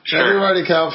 Sure. Everybody, Kev.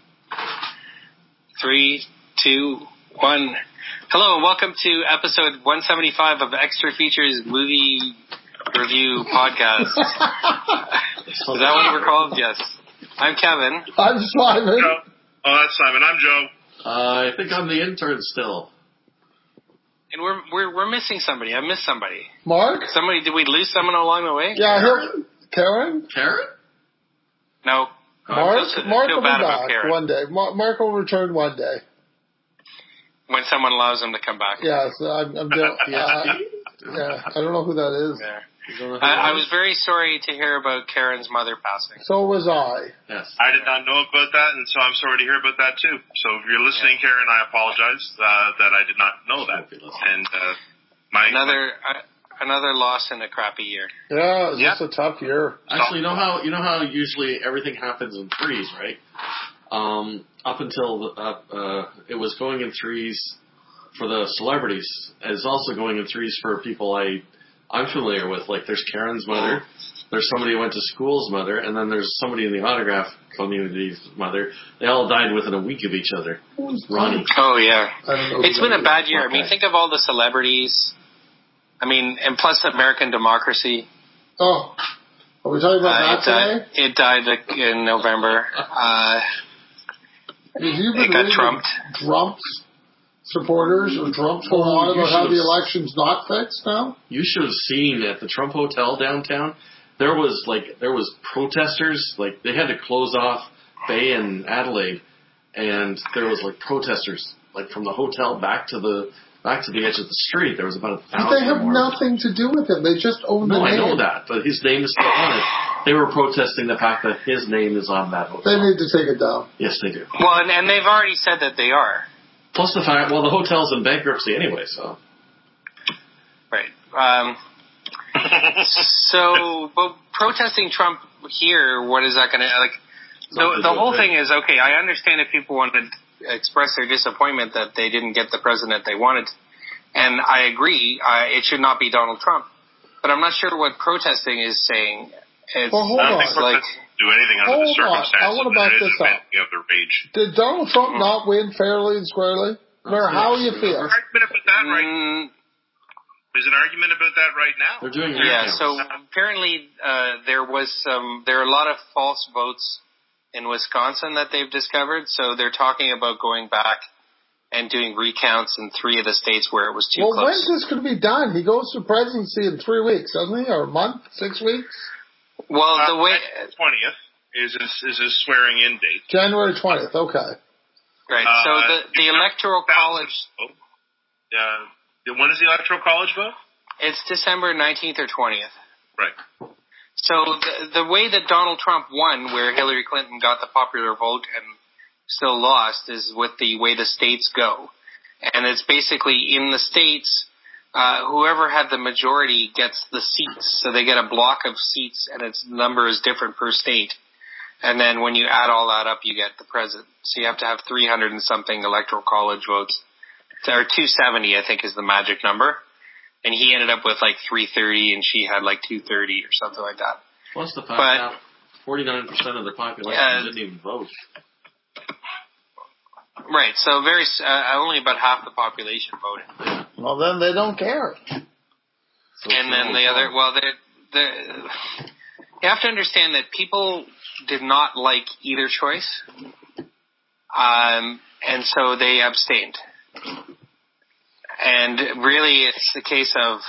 3, 2, 1. Hello, and welcome to episode 175 of Extra Features Movie Review Podcast. Is that what we're called? Yes. I'm Kevin. I'm Simon. Joe. Oh, that's Simon. I'm Joe. I think I'm the intern still. And we're missing somebody. I missed somebody. Mark? Did we lose someone along the way? Yeah, Karen? Karen? No. Mark will be bad back one day. Mark will return one day. When someone allows him to come back. Yes, I don't know who that is. Yeah. I was very sorry to hear about Karen's mother passing. So was I. Yes. I did not know about that, and so I'm sorry to hear about that, too. So if you're listening, Karen, I apologize that I did not know that. And Another loss in a crappy year. Yeah, it was just a tough year. Actually, you know how usually everything happens in threes, right? Up until it was going in threes for the celebrities. It's also going in threes for people I'm familiar with. Like, there's Karen's mother, there's somebody who went to school's mother, and then there's somebody in the autograph community's mother. They all died within a week of each other. Ronnie. Oh, yeah. It's been a bad year. Okay. I mean, think of all the celebrities. I mean, and plus American democracy. Oh, are we talking about that today? It died in November. It got trumped. Trump's supporters or Trump's going on about how the election's not fixed now? You should have seen at the Trump Hotel downtown. There was protesters. Like, they had to close off Bay and Adelaide, and there was protesters from the hotel back to the edge of the street. There was about 1,000. But they have nothing to do with him. They just own the name. No, I know that, but his name is still on it. They were protesting the fact that his name is on that hotel. They need to take it down. Yes, they do. Well, and they've already said that they are. Plus the fact, the hotel's in bankruptcy anyway, so. Right. But protesting Trump here, what is that going to, the whole thing is, okay, I understand if people want to express their disappointment that they didn't get the president they wanted, and I agree, it should not be Donald Trump. But I'm not sure what protesting is saying. Hold on. Do anything under the circumstances. I want to back this up. Did Donald Trump not win fairly and squarely? No matter how you feel. There's an argument about that right now. They're doing so apparently there are a lot of false votes in Wisconsin that they've discovered. So they're talking about going back and doing recounts in 3 of the states where it was too close. Well, when's this going to be done? He goes to presidency in 3 weeks, doesn't he? Or a month? 6 weeks? Well, the way 20th is his swearing in date. January 20th. Okay. Right. So the electoral college. When is the electoral college vote? It's December 19th or 20th. Right. So the way that Donald Trump won, where Hillary Clinton got the popular vote and still lost, is with the way the states go, and it's basically in the states. Whoever had the majority gets the seats. So they get a block of seats, and its number is different per state. And then when you add all that up, you get the president. So you have to have 300 and something electoral college votes. Or 270, I think, is the magic number. And he ended up with 330, and she had 230 or something like that. Plus the fact that 49% of the population didn't even vote. Right, so only about half the population voted. Well, then they don't care. And then the other, you have to understand that people did not like either choice, and so they abstained. And really, it's the case of,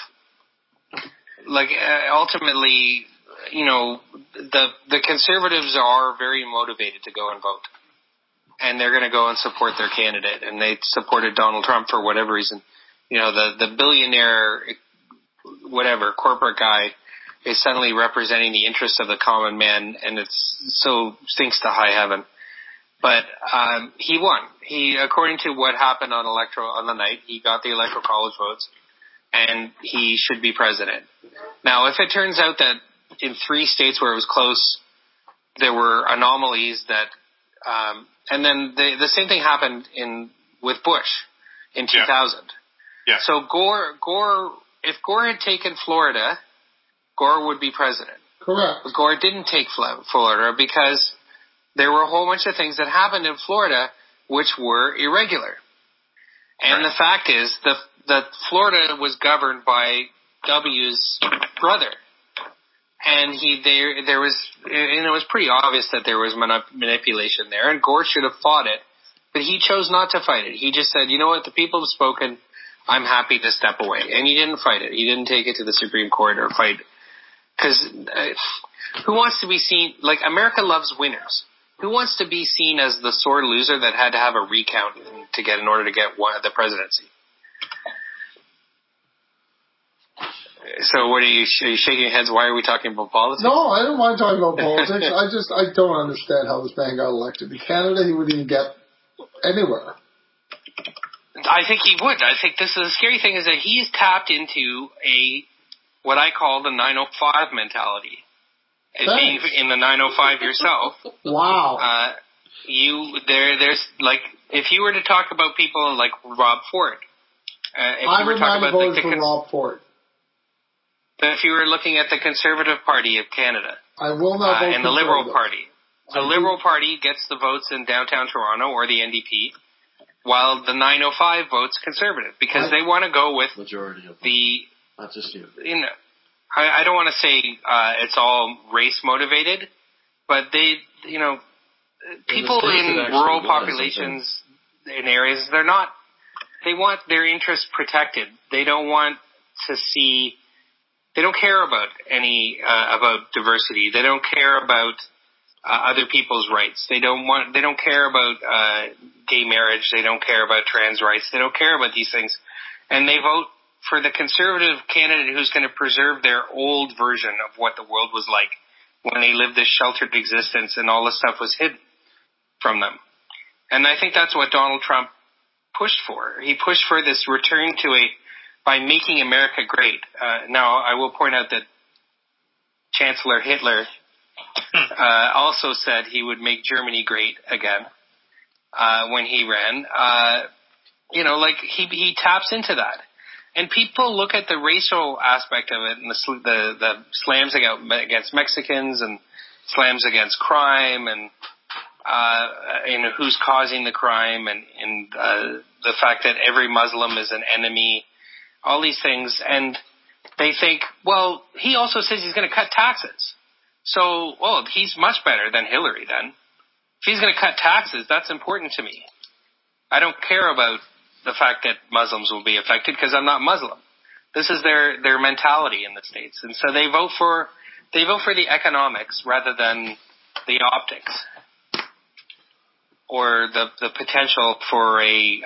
ultimately, the conservatives are very motivated to go and vote. And they're going to go and support their candidate. And they supported Donald Trump for whatever reason. The billionaire, corporate guy is suddenly representing the interests of the common man, and it's so stinks to high heaven. But he won. According to what happened on the night, he got the electoral college votes, and he should be president. Now, if it turns out that in 3 states where it was close, there were anomalies that, and then the same thing happened with Bush in 2000. Yeah. So if Gore had taken Florida, Gore would be president. Correct. But Gore didn't take Florida because there were a whole bunch of things that happened in Florida which were irregular. And the fact is that Florida was governed by W's brother. And there was, and it was pretty obvious that there was manipulation there, and Gore should have fought it, but he chose not to fight it. He just said, you know what, the people have spoken, I'm happy to step away. And he didn't fight it. He didn't take it to the Supreme Court or fight it. Because who wants to be seen, like, America loves winners. Who wants to be seen as the sore loser that had to have a recount in order to get the presidency? So what are you shaking your heads? Why are we talking about politics? No, I don't mind talking about politics. I don't understand how this man got elected. In Canada, he wouldn't even get anywhere. I think he would. I think this is the scary thing is that he's tapped into what I call the 905 mentality. Being in the 905 yourself. Wow. There's like, if you were to talk about people like Rob Ford, I would not have voted for Rob Ford. If you were looking at the Conservative Party of Canada, I will not vote and the Liberal Party. The Liberal Party gets the votes in downtown Toronto or the NDP, while the 905 votes Conservative because they want to go with majority of not just you. You know, I don't want to say it's all race motivated, but people in rural populations in areas they want their interests protected. They don't want to see. They don't care about about diversity. They don't care about other people's rights. They don't care about gay marriage. They don't care about trans rights. They don't care about these things, and they vote for the Conservative candidate who's going to preserve their old version of what the world was like when they lived this sheltered existence and all this stuff was hidden from them. And I think that's what Donald Trump pushed for. He pushed for this return to by making America great. Now, I will point out that Chancellor Hitler also said he would make Germany great again when he ran. He taps into that. And people look at the racial aspect of it and the slams against Mexicans and slams against crime and who's causing the crime and the fact that every Muslim is an enemy. All these things, and they think, well, he also says he's going to cut taxes. So, he's much better than Hillary then. If he's going to cut taxes, that's important to me. I don't care about the fact that Muslims will be affected because I'm not Muslim. This is their mentality in the States. And so they vote for the economics rather than the optics or the potential for a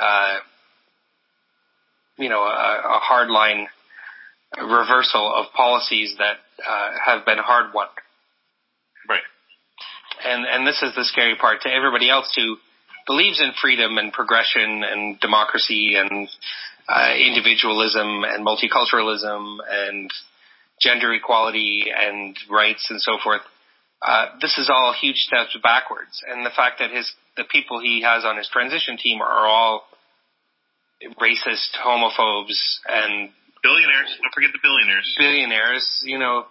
hardline reversal of policies that have been hard won. Right. And this is the scary part to everybody else who believes in freedom and progression and democracy and individualism and multiculturalism and gender equality and rights and so forth. This is all huge steps backwards. And the fact that the people he has on his transition team are all racist, homophobes, and billionaires. Don't forget the billionaires. Billionaires,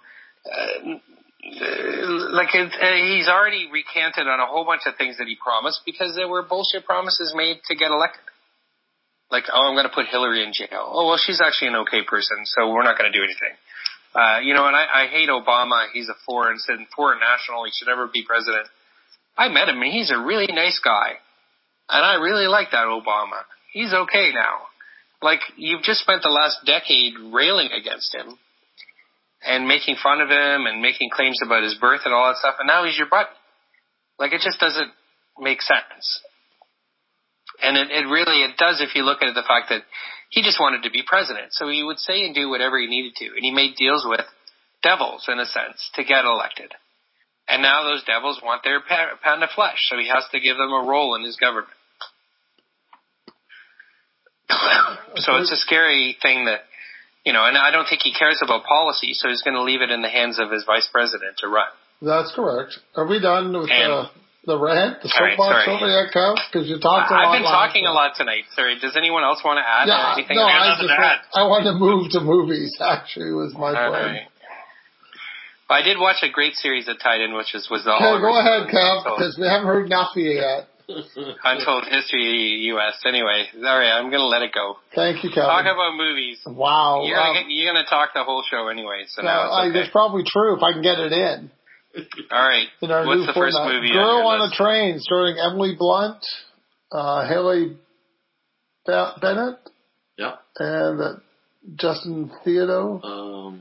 he's already recanted on a whole bunch of things that he promised because there were bullshit promises made to get elected. Like, I'm going to put Hillary in jail. Oh, well, she's actually an okay person, so we're not going to do anything. And I hate Obama. He's a foreign national. He should never be president. I met him, and he's a really nice guy. And I really like that Obama. He's okay now. Like, you've just spent the last decade railing against him and making fun of him and making claims about his birth and all that stuff, and now he's your buddy. Like, it just doesn't make sense. And it does if you look at the fact that he just wanted to be president. So he would say and do whatever he needed to. And he made deals with devils, in a sense, to get elected. And now those devils want their pound of flesh, so he has to give them a role in his government. So it's a scary thing that, and I don't think he cares about policy, so he's going to leave it in the hands of his vice president to run. That's correct. Are we done with the rant, the soapbox over yet, Kev? Because you talked a lot. I've been talking a lot tonight. Sorry, does anyone else want to add anything? No, I want to move to movies, actually, was my plan. Right. I did watch a great series that tied in, which was the Okay, Oliver go ahead, Kev, Untold- because we haven't heard enough of you yet. Untold History U.S. Anyway, all right, I'm gonna let it go. Thank you, Kevin. Talk about movies. Wow. You're gonna talk the whole show anyway, so now it's okay. That's probably true if I can get it in. All right. What's the first movie? Girl on on your a list? Train, starring Emily Blunt, Haley Bennett, Yep. and Justin Theroux,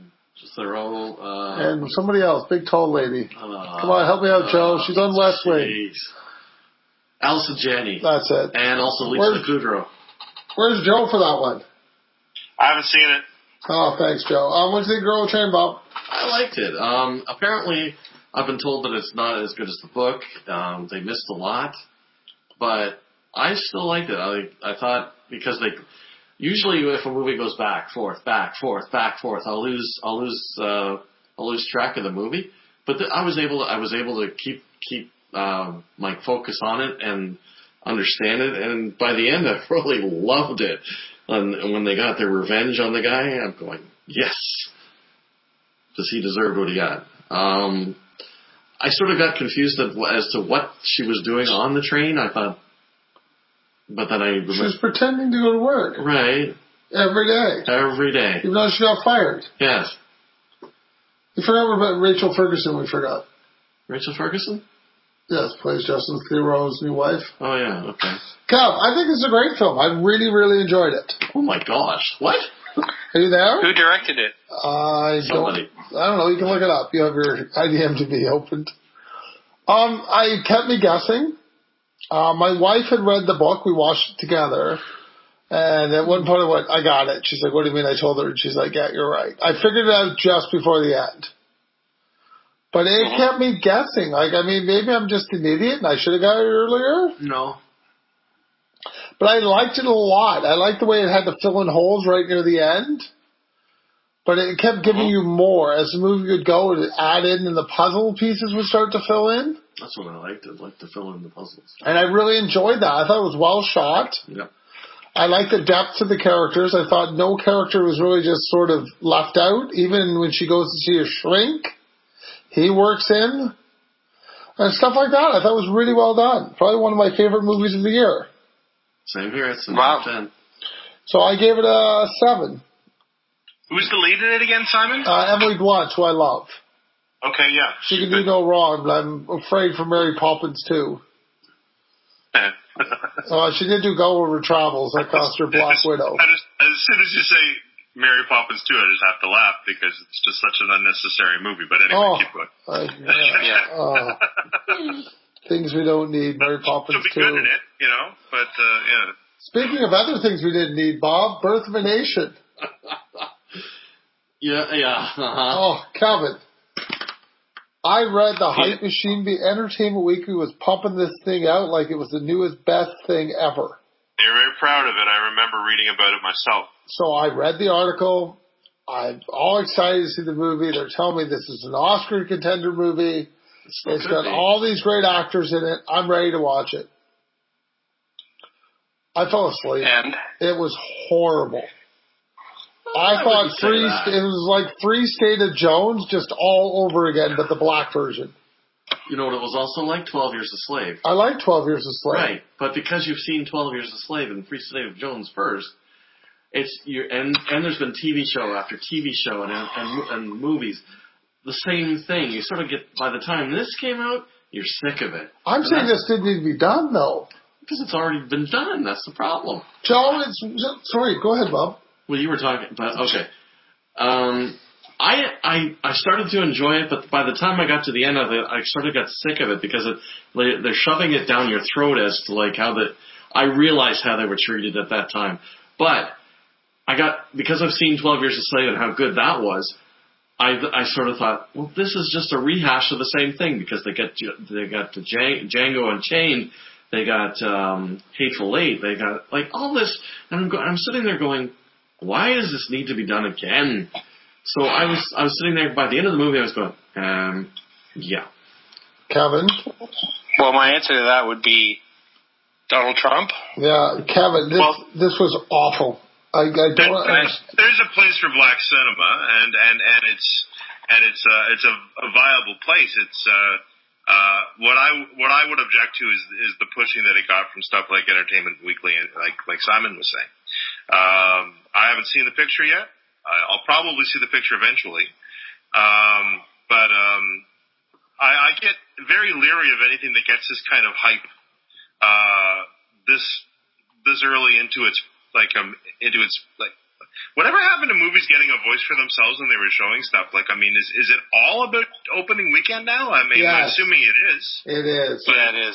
and somebody else, big tall lady. Come on, help me out, Joe. She's on West Wing. Allison Janney. That's it. And also Lisa Kudrow. Where's Joe for that one? I haven't seen it. Oh, thanks, Joe. What's the Girl on a Train, Bob? I liked it. Apparently, I've been told that it's not as good as the book. They missed a lot, but I still liked it. I thought because usually if a movie goes back, forth, I'll lose track of the movie. But I was able to keep my focus on it and understand it. And by the end, I really loved it. And when they got their revenge on the guy, I'm going, yes, because he deserved what he got. I sort of got confused as to what she was doing on the train. I thought, but then I remember. She was pretending to go to work. Right. Every day. Even though she got fired. Yes. You forgot about Rachel Ferguson, we forgot. Rachel Ferguson? Yes, plays Justin Theroux's new wife. Oh, yeah, okay. Kev, I think it's a great film. I really, really enjoyed it. Oh, my gosh. What? Are you there? Who directed it? Somebody. I don't know. You can look it up. You have your IMDb opened. It kept me guessing. My wife had read the book. We watched it together. And at one point I went, I got it. She's like, what do you mean? I told her. And she's like, yeah, you're right. I figured it out just before the end. But it kept me guessing. Maybe I'm just an idiot and I should have got it earlier. No. But I liked it a lot. I liked the way it had to fill in holes right near the end. But it kept giving you more. As the movie would go, it would add in and the puzzle pieces would start to fill in. That's what I liked. I liked to fill in the puzzles. And I really enjoyed that. I thought it was well shot. Yep. I liked the depth of the characters. I thought no character was really just sort of left out. Even when she goes to see her shrink, he works in. And stuff like that. I thought it was really well done. Probably one of my favorite movies of the year. Same here. It's a Wow. 10. So I gave it a 7. Who's the lead in it again, Simon? Emily Blunt, who I love. Okay, yeah. She can do no wrong, but I'm afraid for Mary Poppins too. She did do Gulliver Travels. That cost her Black Widow. As soon as you say Mary Poppins 2, I just have to laugh because it's just such an unnecessary movie. But anyway, keep going. Things we don't need, Mary Poppins 2. She'll be good in it, but yeah. Speaking of other things we didn't need, Bob, Birth of a Nation. Yeah. Oh, Kevin. I read the Hype Machine, the Entertainment Weekly was pumping this thing out like it was the newest, best thing ever. They're very proud of it. I remember reading about it myself. So I read the article. I'm all excited to see the movie. They're telling me this is an Oscar contender movie. It's got all these great actors in it. I'm ready to watch it. I fell asleep. And? It was horrible. I thought it was like Free State of Jones just all over again, but the black version. You know what it was also like? 12 Years a Slave. I like 12 Years a Slave. Right, but because you've seen 12 Years a Slave and Free State of Jones first, and there's been TV show after TV show and movies, the same thing. You sort of get, by the time this came out, you're sick of it. I'm saying this didn't need to be done, though. Because it's already been done. That's the problem. Joe, sorry, go ahead, Bob. Well, you were talking, but okay. I started to enjoy it, but by the time I got to the end of it, I sort of got sick of it because they're shoving it down your throat as to like I realized how they were treated at that time. But because I've seen 12 Years a Slave and how good that was, I sort of thought, well, this is just a rehash of the same thing because they got Django Unchained, they got Hateful Eight, they got like all this, and I'm sitting there going, why does this need to be done again? So I was sitting there by the end of the movie. I was going, yeah. Kevin. Well, my answer to that would be Donald Trump. Yeah, Kevin. This was awful. I don't. There's a place for black cinema, and it's a viable place. It's what I would object to is the pushing that it got from stuff like Entertainment Weekly, and like Simon was saying. I haven't seen the picture yet. I'll probably see the picture eventually, but I get very leery of anything that gets this kind of hype this early into its whatever happened to movies getting a voice for themselves when they were showing stuff? Like, I mean, is it all about opening weekend now? I mean, yes. I'm assuming it is. It is. But yeah, it is.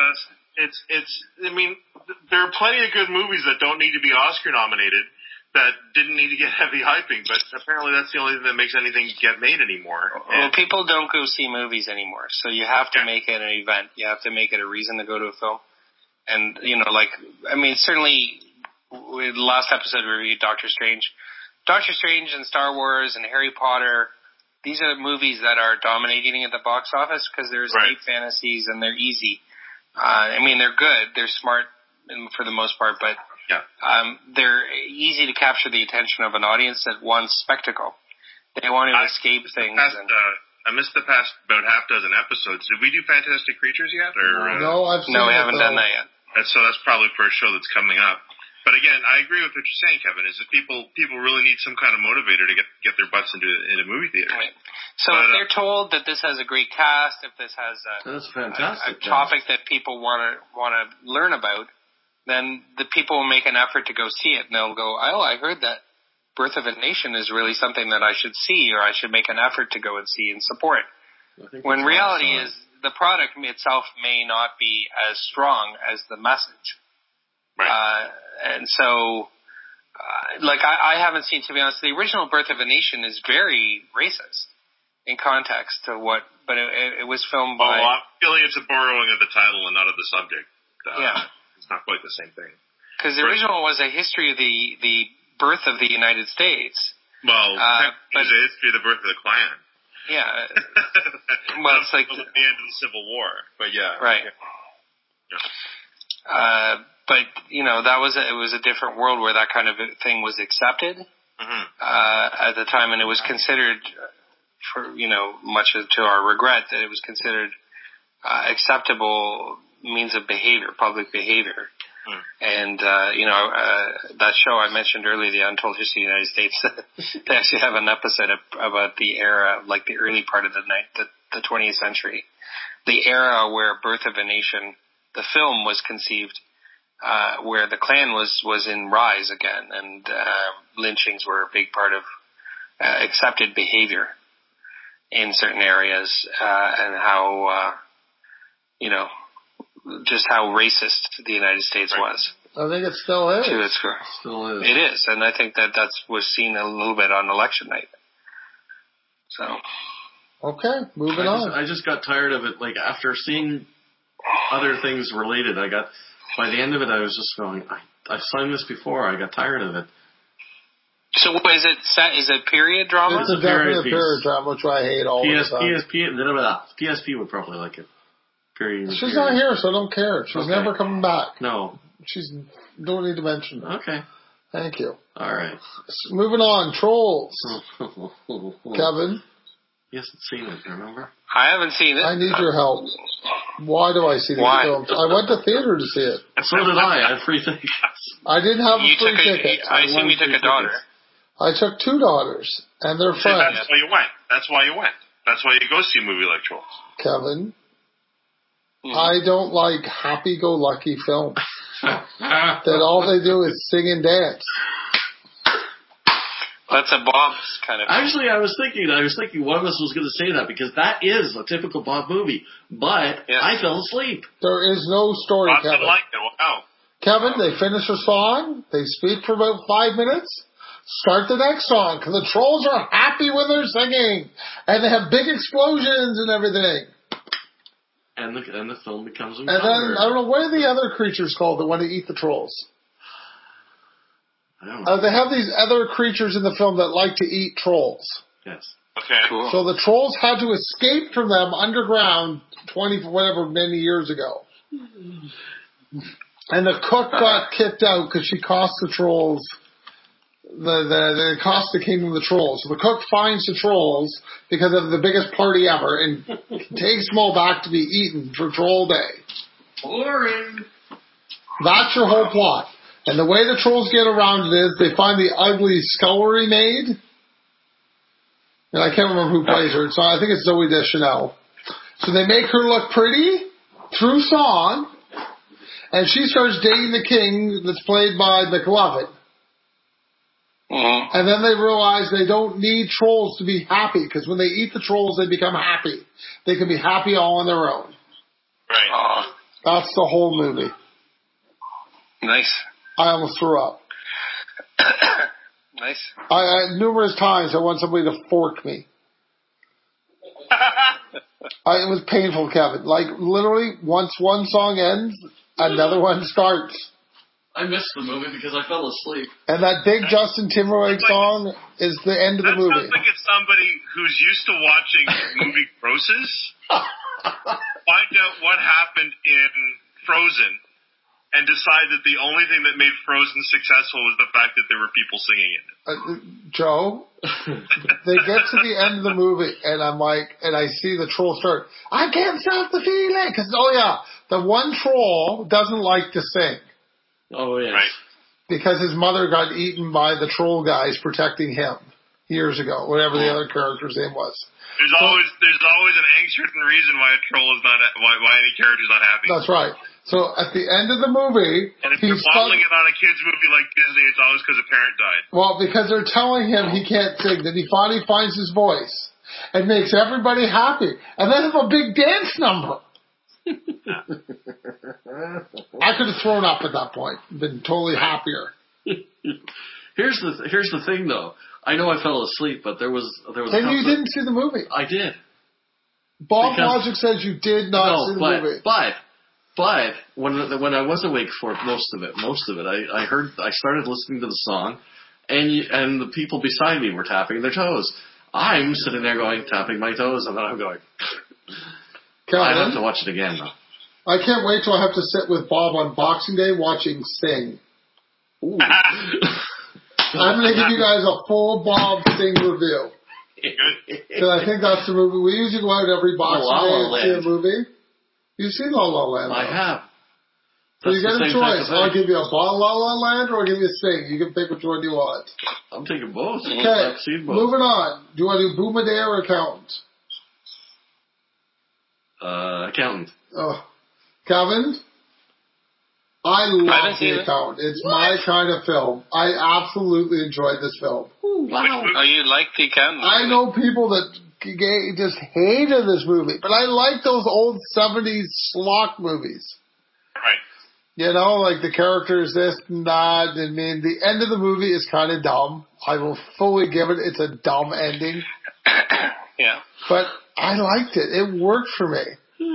I mean, there are plenty of good movies that don't need to be Oscar nominated that didn't need to get heavy hyping, but apparently that's the only thing that makes anything get made anymore. Well, people don't go see movies anymore, so you have to make it an event. You have to make it a reason to go to a film. And, certainly, the last episode we reviewed Doctor Strange. Doctor Strange and Star Wars and Harry Potter, these are movies that are dominating at the box office because they're escape fantasies and they're easy. They're good. They're smart for the most part, but they're easy to capture the attention of an audience that wants spectacle. They want to escape things. I missed the past about half dozen episodes. Did we do Fantastic Creatures yet? No, we haven't done that yet. So that's probably for a show that's coming up. But again, I agree with what you're saying, Kevin, is that people really need some kind of motivator to get their butts into movie theaters. Right. So if they're told that this has a great cast, if this has a topic that people want to learn about, then the people will make an effort to go see it, and they'll go, oh, I heard that Birth of a Nation is really something that I should see, or I should make an effort to go and see and support. When reality is the product itself may not be as strong as the message. Right. And so, I haven't seen, to be honest, the original Birth of a Nation is very racist in context to but it was filmed by... I'm feeling it's a borrowing of the title and not of the subject. It's not quite the same thing. Because the original was a history of the birth of the United States. Well, it was a history of the birth of the Klan. Yeah. Well, it's like... the end of the Civil War, but yeah. Right. Yeah. But, it was a different world where that kind of thing was accepted at the time, and it was considered, for, much to our regret, that it was considered acceptable means of behavior, public behavior. And, that show I mentioned earlier, The Untold History of the United States, they actually have an episode about the era, like the early part of the 20th century, the era where Birth of a Nation, the film, was conceived, where the Klan was in rise again, and lynchings were a big part of accepted behavior in certain areas, and how, just how racist the United States was. I think it still is. To its core. Still is. It is, and I think that was seen a little bit on election night. So. Okay, moving on. I just got tired of it. Like, after seeing other things related, by the end of it, I was just going, I've seen this before. I got tired of it. So is it set? Is it period drama? It's definitely a period drama, which I hate all the time. PSP would probably like it. Period. She's not here, so I don't care. She's never coming back. No. Don't need to mention her. Okay. Thank you. All right. Moving on, Trolls. Kevin? You haven't seen it, remember? I haven't seen it. I need your help. Why do I see these films? I went to theater to see it. So did I. I had free tickets. I didn't have a free ticket. I assume you took a daughter. I took 2 daughters, and they're friends. That's why you went. That's why you go see a movie like Trolls. Kevin, I don't like happy-go-lucky films that all they do is sing and dance. That's a Bob's kind of... Actually, I was thinking one of us was going to say that, because that is a typical Bob movie, but I fell asleep. There is no story, Bob Kevin. didn't like it. Wow. Kevin, they finish a song, they speak for about 5 minutes, start the next song, because the trolls are happy when they're singing, and they have big explosions and everything. And the film becomes And then, I don't know, what are the other creatures called that want to eat the trolls? I don't know. They have these other creatures in the film that like to eat trolls. Yes. Okay. Cool. So the trolls had to escape from them underground many years ago. And the cook got kicked out because she cost the trolls the Costa Kingdom of the Trolls. So the cook finds the trolls because of the biggest party ever and takes them all back to be eaten for Troll Day. Boring. That's your whole plot. And the way the trolls get around it is they find the ugly scullery maid. And I can't remember who plays her. So I think it's Zooey Deschanel. So they make her look pretty through song. And she starts dating the king that's played by McLovin. And then they realize they don't need trolls to be happy, because when they eat the trolls, they become happy. They can be happy all on their own. Right. That's the whole movie. Nice. I almost threw up. Nice. Numerous times I want somebody to fork me. It was painful, Kevin. Like, literally, once one song ends, another one starts. I missed the movie because I fell asleep. And that big Justin Timberlake song is the end of the movie. That sounds like it's somebody who's used to watching movie grosses find out what happened in Frozen and decide that the only thing that made Frozen successful was the fact that there were people singing in it. Joe, they get to the end of the movie, and I'm like, and I see the troll start, I can't stop the feeling, because, the one troll doesn't like to sing. Oh, yes. Right. Because his mother got eaten by the troll guys protecting him years ago, whatever the other character's name was. There's always an certain reason why a troll is not, why any character's not happy. That's right. So at the end of the movie, And if you're modeling it on a kid's movie like Disney, it's always because a parent died. Well, because they're telling him he can't sing, that he finally finds his voice and makes everybody happy, and then have a big dance number. I could have thrown up at that point, been totally happier. Here's the thing, though. I know I fell asleep, but there was. And you didn't see the movie. I did. Bob Logic says you did not see the movie. But when I was awake for most of it, I started listening to the song, and the people beside me were tapping their toes. I'm sitting there tapping my toes, and then I'm going. Kevin, I have to watch it again, though. I can't wait till I have to sit with Bob on Boxing Day watching Sing. Ooh. I'm going to give you guys a full Bob Sing review. Because I think that's the movie. We usually go out every Boxing Day and see a movie. You've seen La La Land, though. I have. So you get a choice. I'll give you a La La Land or I'll give you a Sing. You can pick which one you want. I'm taking both. Okay, I've seen both. Moving on. Do you want to do Boomadare or Accountant? Accountant. Oh. Kevin? I love The Accountant. It's my kind of film. I absolutely enjoyed this film. Ooh, wow. Oh, you like The Accountant? I know people that just hated this movie, but I like those old 70s schlock movies. Right. You know, like the characters, this and that. I mean, the end of the movie is kind of dumb. I will fully give it. It's a dumb ending. Yeah. But I liked it. It worked for me.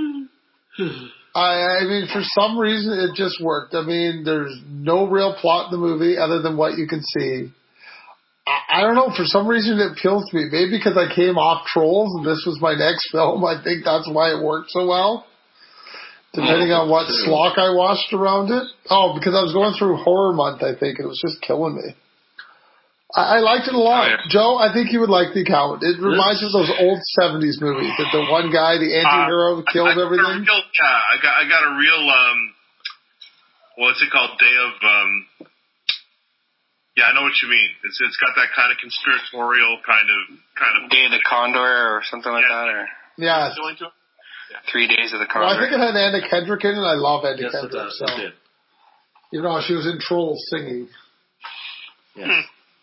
I mean, for some reason, it just worked. I mean, there's no real plot in the movie other than what you can see. I don't know. For some reason, it appeals to me. Maybe because I came off Trolls and this was my next film. I think that's why it worked so well. Depending on what schlock I watched around it. Oh, because I was going through horror month, I think. It was just killing me. I liked it a lot. Oh, yeah. Joe, I think you would like The Accountant. It reminds me of those old 70s movies that the one guy, the anti-hero, killed everything. I got a real, what's it called? Day of, yeah, I know what you mean. It's got that kind of conspiratorial kind of. Day of the Condor or something like that, or. Yeah. 3 Days of the Condor. Well, I think it had Anna Kendrick in it. I love Anna Kendrick. It did. You know, she was in Trolls singing. Yeah.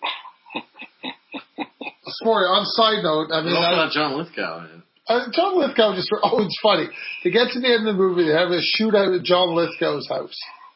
Sorry, on side note, I mean... Also got John Lithgow in it. John Lithgow just... Oh, it's funny. To get to the end of the movie, they have a shootout at John Lithgow's house.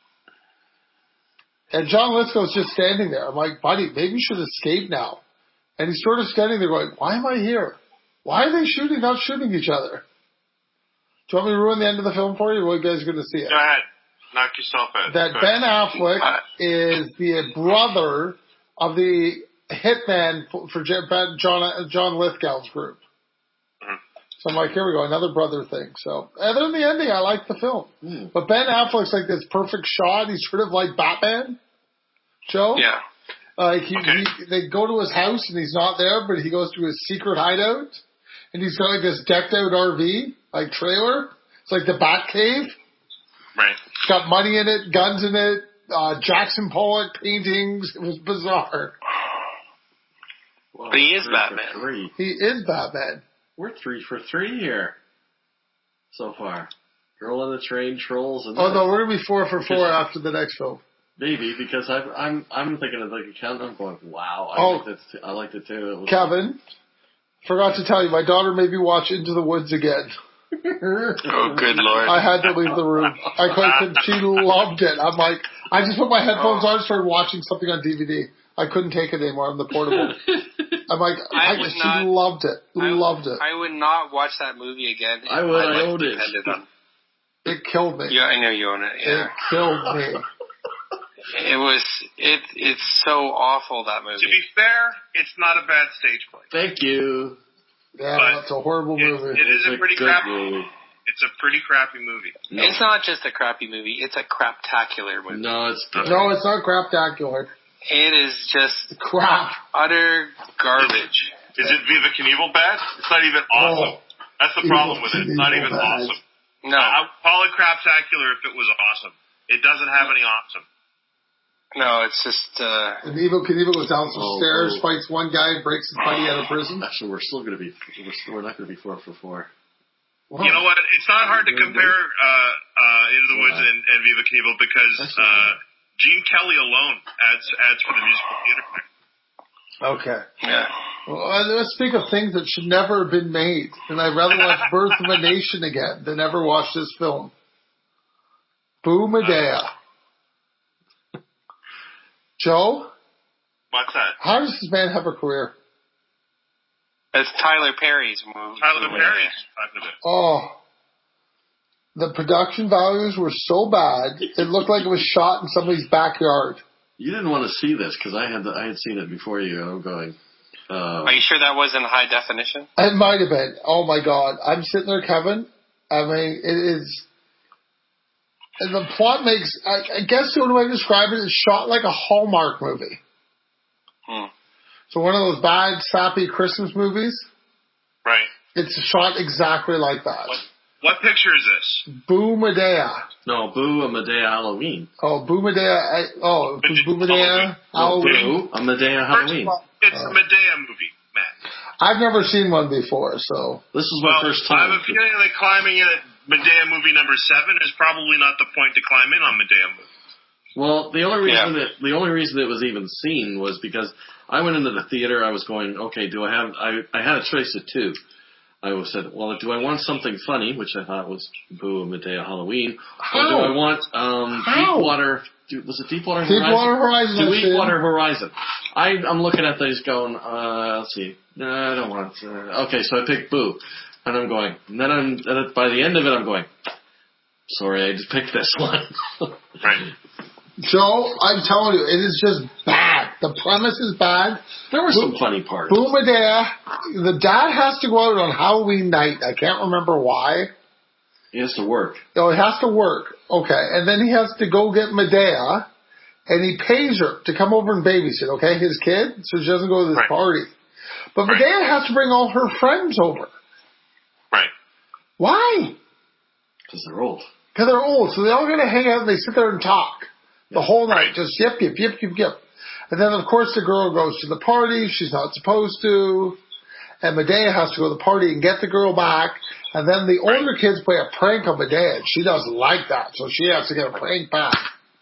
And John Lithgow's just standing there. I'm like, buddy, maybe you should escape now. And he's sort of standing there going, why am I here? Why are they not shooting each other? Do you want me to ruin the end of the film for you, or are you guys going to see it? Go ahead. Knock yourself out. That Ben Affleck is the brother of the hitman for John Lithgow's group. Mm-hmm. So I'm like, here we go, another brother thing. So other than the ending, I like the film. But Ben Affleck's like this perfect shot. He's sort of like Batman, Joe. Yeah. Like Okay. they go to his house and he's not there, but he goes to his secret hideout, and he's got like this decked out RV, like trailer. It's like the Bat Cave. Right. It's got money in it, guns in it, Jackson Pollock paintings. It was bizarre. Well, But he is 3 Batman. for 3. He is Batman. We're 3 for 3 here so far. Girl on the Train, Trolls, and Oh no, we're gonna be 4 for 4 Because- after the next film. maybe because I'm thinking of like a countdown. I'm going, wow, I liked it too. It was Kevin, forgot to tell you, my daughter made me watch Into the Woods again. Oh, good Lord. I had to leave the room. I couldn't. She loved it. I'm like, I just put my headphones on and started watching something on DVD. I couldn't take it anymore on the portable. I'm like, she loved it. Loved it. I would not watch that movie again. I would. I owned it. depended on- It killed me. Yeah, I know you own it. Yeah. It killed me. It's so awful, that movie. To be fair, it's not a bad stage play. Thank you. Yeah, But it's a horrible movie. It is It's a a pretty good crappy movie. It's a pretty crappy movie. No. It's not just a crappy movie. It's a craptacular movie. No, it's good. No, it's not craptacular. It is just Crap. utter garbage. Is it Viva Knievel bad? It's not even awesome. That's the problem with it. It's not even Knievel bad. awesome. No, I'll call it craptacular if it was awesome. It doesn't have any awesome. no, it's just. And Evel Knievel goes down some stairs, oh. fights one guy, and breaks his buddy out of prison. Actually, we're still going to be. We're not going to be 4 for 4. Wow. You know what? It's not hard to compare Into the Woods and Viva Knievel because Gene Kelly alone adds for the musical theater. Okay. Yeah. Well, let's speak of things that should never have been made. And I'd rather watch Birth of a Nation again than ever watch this film. Boo Medea. Joe, What's that? how does this man have a career? It's Tyler Perry's movie. Tyler Perry's talking about. Oh, the production values were so bad, it looked like it was shot in somebody's backyard. You didn't want to see this because I had seen it before you. And I'm going. Are you sure that wasn't high definition? It might have been. Oh my God. I'm sitting there, Kevin. I mean, it is. And the plot makes, I guess the only way to describe it is shot like a Hallmark movie. So one of those bad, sappy Christmas movies. Right. It's shot exactly like that. What picture is this? Boo Medea. No, Boo a Medea Halloween. Oh, Boo Medea. Oh, Boo Medea. Halloween. Boo a Medea First Halloween. of all, it's a Medea movie, Matt. I've never seen one before, so. This is my first I time. have a feeling that climbing in at Medea movie number 7 is probably not the point to climb in on Medea movie. Well, the only reason it was even seen was because I went into the theater. I was going, okay, I had a choice of 2. I said, well, do I want something funny, which I thought was Boo a Medea Halloween, or do I want Deepwater? Was it Deepwater Horizon? Deepwater Horizon. Deepwater Horizon. I'm looking at these going, let's see. No, I don't want. Okay, so I picked Boo, and I'm going. And then by the end of it, I'm going. Sorry, I just picked this one. Right. Joe, I'm telling you, it is just bad. The premise is bad. There were some funny parts. Boo Medea. The dad has to go out on Halloween night. I can't remember why. He has to work. No, he has to work. Okay. And then he has to go get Medea, and he pays her to come over and babysit, okay, his kid, so she doesn't go to this party. But Medea has to bring all her friends over. Right. Why? Because they're old. Because they're old, so they all gotta hang out and they sit there and talk. The whole night, just yip, yip, yip, yip, yip. And then, of course, the girl goes to the party. She's not supposed to. And Medea has to go to the party and get the girl back. And then the older kids play a prank on Medea, and she doesn't like that. So she has to get a prank back.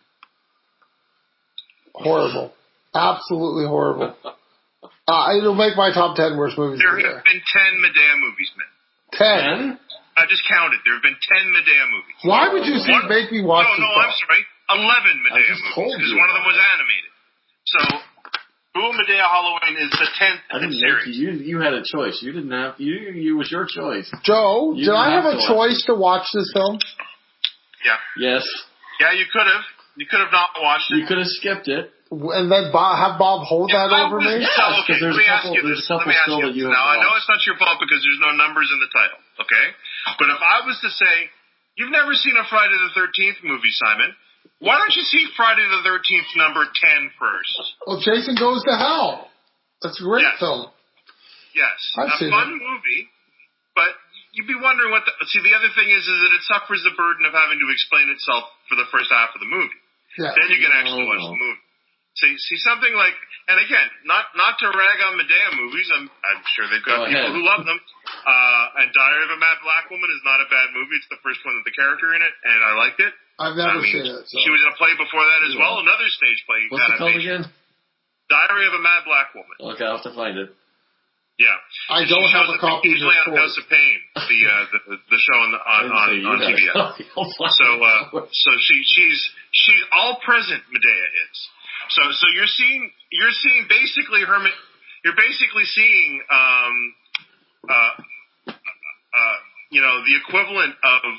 Horrible. Absolutely horrible. It'll make my top 10 worst movies of the There year. have been 10 Medea movies, man. 10? I just counted. There have been 10 Medea movies. Why would you make me watch this No, I'm stuff? sorry. 11 Medea just movies, told because you one of them was about animated. So, Boo Medea Halloween is the 10th I in the didn't series. make you had a choice. You didn't have. You was your choice. Joe, You did I didn't have a have to choice to watch this film? Yeah. Yes. Yeah, you could have. You could have not watched it. You could have skipped it. And then have Bob hold that over me? Yes, Okay, because let me ask you there's this. a couple Let me ask still you that you this. Now, I have know watched. it's not your fault because there's no numbers in the title, okay? But if I was to say, you've never seen a Friday the 13th movie, Simon, Why don't you see Friday the 13th number 10 first? Well, Jason Goes to Hell. That's a great film. Yes. I've A seen fun it. movie, but you'd be wondering what see, the other thing is that it suffers the burden of having to explain itself for the first half of the movie. Yeah. Then you can actually watch the movie. See something like, and again, not to rag on Medea movies. I'm sure they've got people who love them. And Diary of a Mad Black Woman is not a bad movie. It's the first one with the character in it, and I liked it. I've never seen it. So. She was in a play before that as well, another stage play. What's it called again? Diary of a Mad Black Woman. Okay, I'll have to find it. Yeah, I don't have a copy of usually on House of Pain, the show on TBS. So she's all present. Medea is. So you're seeing basically you're basically seeing the equivalent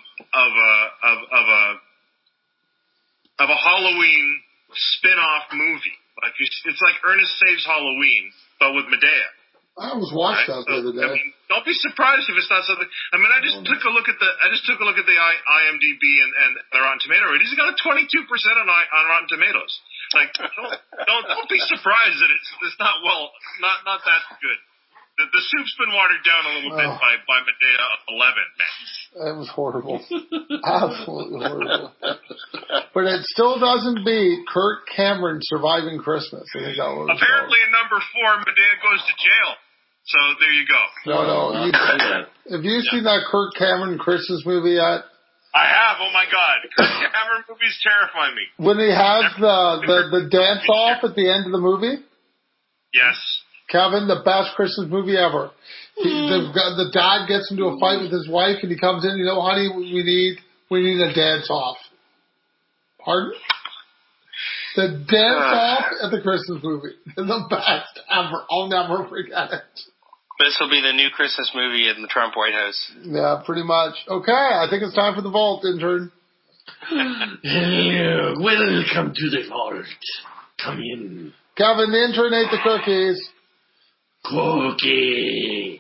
of a Halloween spin-off movie. Like it's like Ernest Saves Halloween, but with Medea. I almost watched that the other day. I mean, don't be surprised if it's not something. I mean, I just took a look at the IMDb and the Rotten Tomato rating. He's got a 22% on Rotten Tomatoes. Like, don't be surprised that it's not that good. The soup's been watered down a little bit by Medea 11, man. That was horrible. Absolutely horrible. But it still doesn't beat Kirk Cameron Surviving Christmas. I think that was apparently in number 4, Medea goes to jail. So there you go. No. Have you seen that Kirk Cameron Christmas movie yet? I have. Oh my God, Kirk Cameron movies terrify me. When he has the dance off at the end of the movie. Yes. Kevin, the best Christmas movie ever. The dad gets into a fight with his wife, and he comes in. Honey, we need a dance off. Pardon? The dance off at the Christmas movie is the best ever. I'll never forget it. This will be the new Christmas movie in the Trump White House. Yeah, pretty much. Okay, I think it's time for the vault, intern. Hello, welcome to the vault. Come in. Kevin, the intern ate the cookies. Cookie.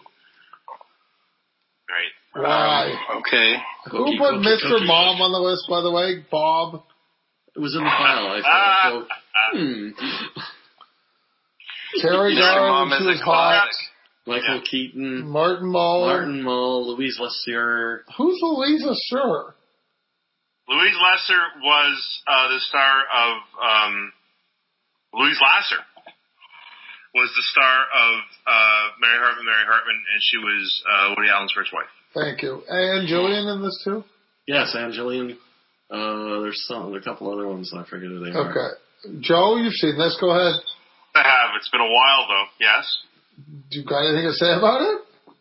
Right. Why? Okay. Who put Mr. Mom on the list, by the way? Bob? It was in the file. I thought. Terry Garland, she was hot. Michael Keaton. Martin Mull. Louise Lesser. Who's Louisa Sure? Louise Lesser was the star of Louise Lasser was the star of Mary Hartman, and she was Woody Allen's first wife. Thank you. And Jillian in this too? Yes, and Jillian. There's a couple other ones. I forget who they are. Okay. Joe, you've seen this. Go ahead. I have. It's been a while, though. Yes? Do you got anything to say about it?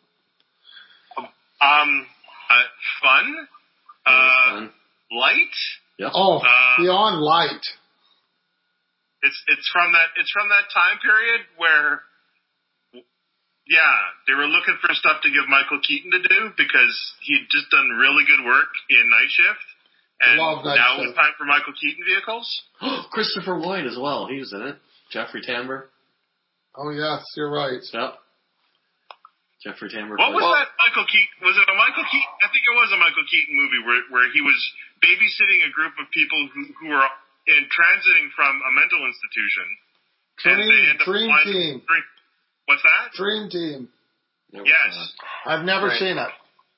Fun. Light. Yep. Oh, beyond light. It's from that time period where, they were looking for stuff to give Michael Keaton to do because he'd just done really good work in Night Shift, and now it's time for Michael Keaton vehicles. Christopher Lloyd as well. He was in it. Jeffrey Tambor. Oh yes, you're right. Yep. Jeffrey Tambor. What was that Michael Keaton? Was it a Michael Keaton? I think it was a Michael Keaton movie where he was babysitting a group of people who were transiting from a mental institution. Dream Team. What's that? Dream Team. Yes. I've never seen it.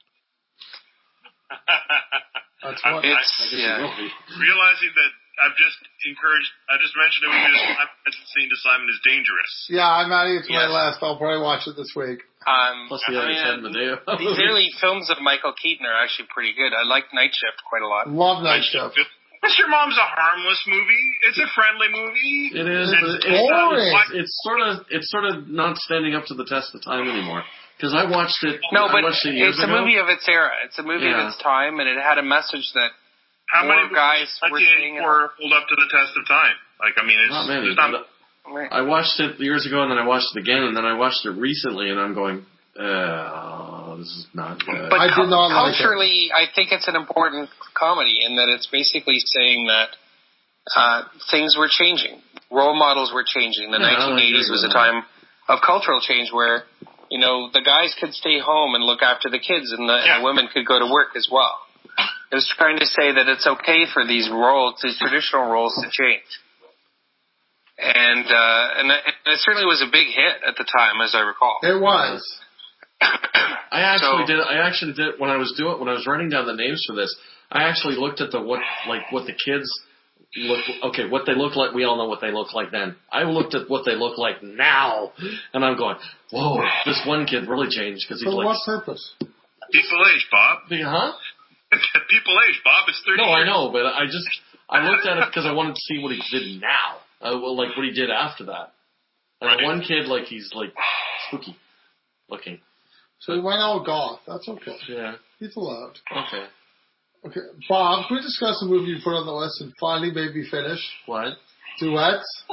That's what realizing that I just mentioned a movie that I haven't seen to Simon is Dangerous. Yeah, I'm adding it to my list. I'll probably watch it this week. Plus the other Ted Medea. These early films of Michael Keaton are actually pretty good. I like Night Shift quite a lot. Love Night Shift. Mr. Mom's a harmless movie. It's a friendly movie. It is. It's boring. It's sort of not standing up to the test of time anymore. Because I watched it. No, but it's a movie of its era. It's a movie of its time, and it had a message that how more many guys were saying hold up to the test of time. Like, I mean, it's not many. I watched it years ago, and then I watched it again, and then I watched it recently, and I'm going, this is not good. But I did not like culturally, I think it's an important comedy in that it's basically saying that things were changing. Role models were changing. The 1980s was a time of cultural change where, the guys could stay home and look after the kids, and the women could go to work as well. It was trying to say that it's okay for these traditional roles to change. And it certainly was a big hit at the time, as I recall. It was. I actually did when I was writing down the names for this. I actually looked at what the kids what they look like. We all know what they look like then. I looked at what they look like now, and I'm going, whoa, this one kid really changed because he's For like. what purpose? People age, Bob. Huh? People age, Bob. It's 30 No, years. I know, but I looked at it because I wanted to see what he did now. Like what he did after that. And Right. the one kid, like he's like spooky looking. So he went all goth. That's okay. Yeah. He's allowed. Okay. Okay, Bob, can we discuss a movie you put on the list and finally made me finish? What? Duets.